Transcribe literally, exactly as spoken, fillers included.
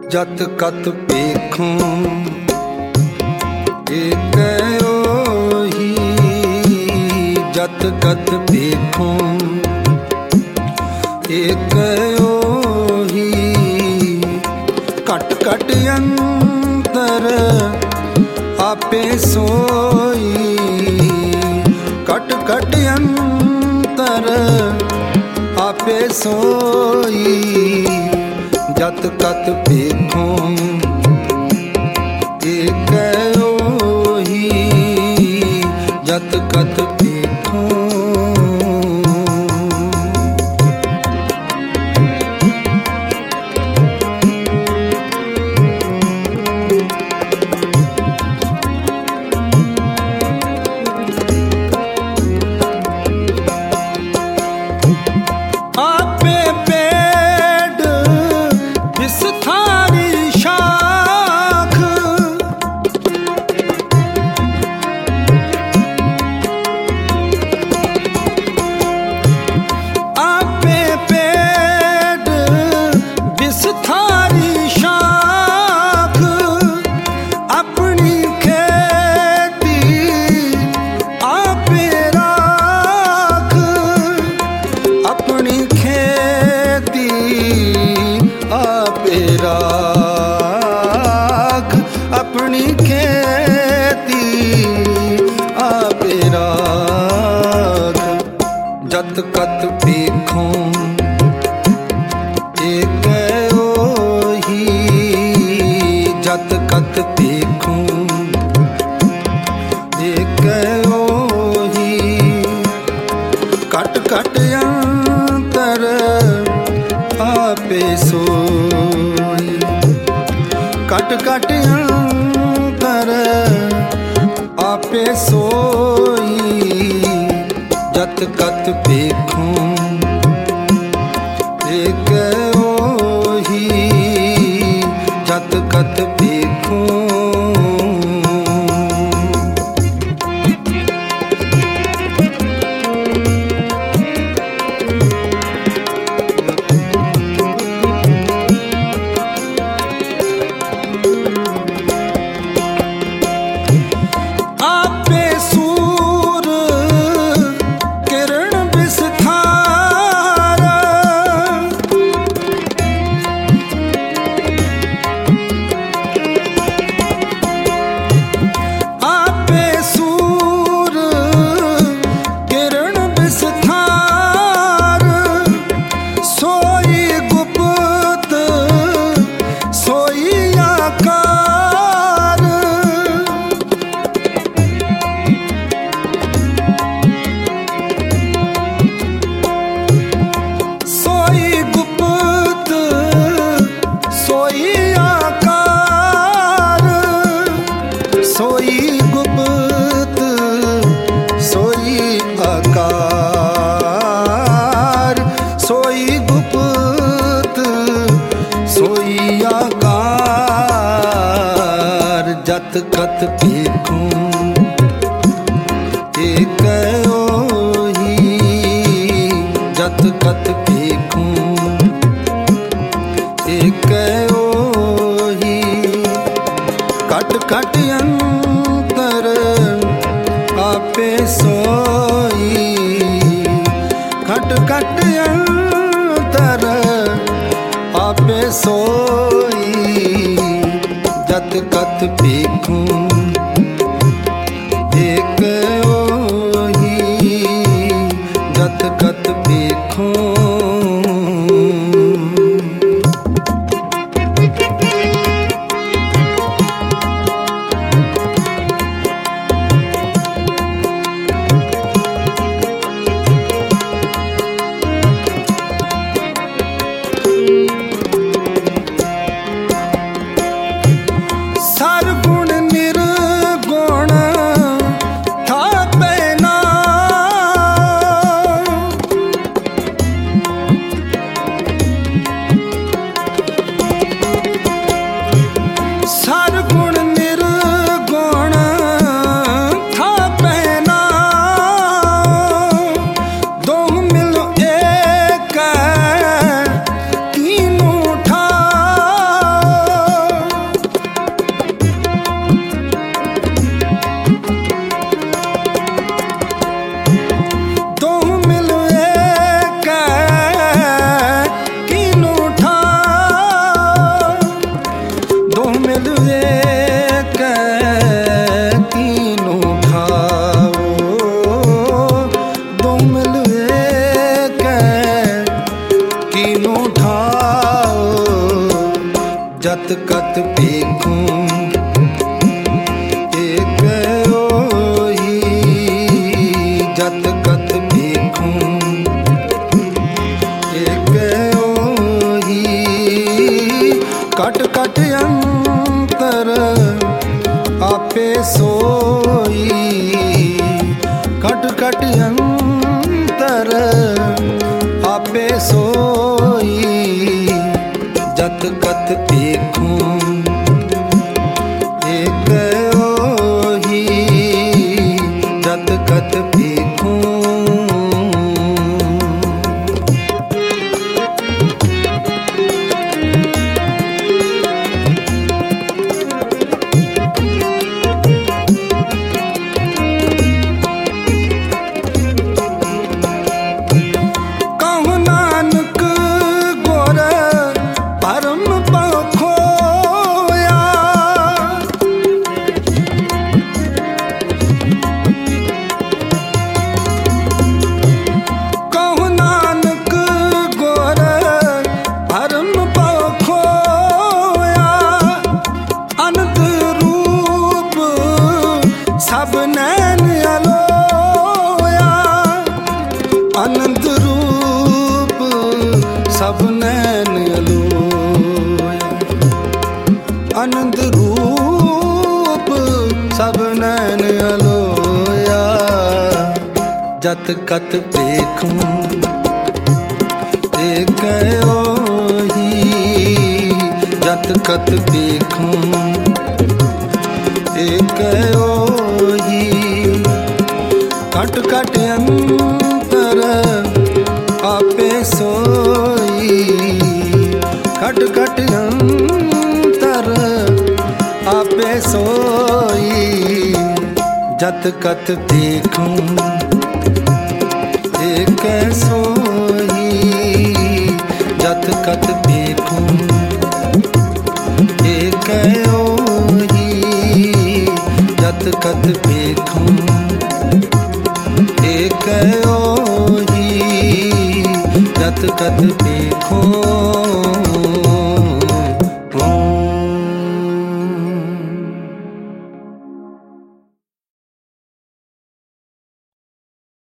जत कत पेखों एक ओही, जत कत पेखों एक ओही। कट कट अंतर आपे सोई, कट कट अंतर आपे सोई। जत कत पेखों एक ओही, जत कत पेखों। राख अपनी खेती आपे राख। जत कत पेखों एक ओही, जत कत पेखों एक ओही। कट कट अंतर आपे सोई, कट कट अंतर आपे सोई। जत कत पेखों एक ओही, जत कत पेखों। जत कत पेखों एक ओही, जत कत पेखों एक ओही। कट कट अंतर आपे सोई, कट कट अंतर आपे सोई। जत कत पेखों एक ओही, जत कत पेखों। कट अंतर आपे सोई, कट कट अंतर आपे सोई। जत कत देखूं एक ओही, जत कत देखूं। सब नैन अलोया, अनंत रूप सब नैन अलोया, अनंत रूप सब नैन अलोया। जत कत देखूं एक ओही, जत कत देखूं एक ओही। कट कट अंतर आपे सोई, कट कट अंतर आपे सोई। जत कत देखूं एक सोई, जत कत देखूं एक ओही, जत कत देखूं एक ओही, जत कत देखूं।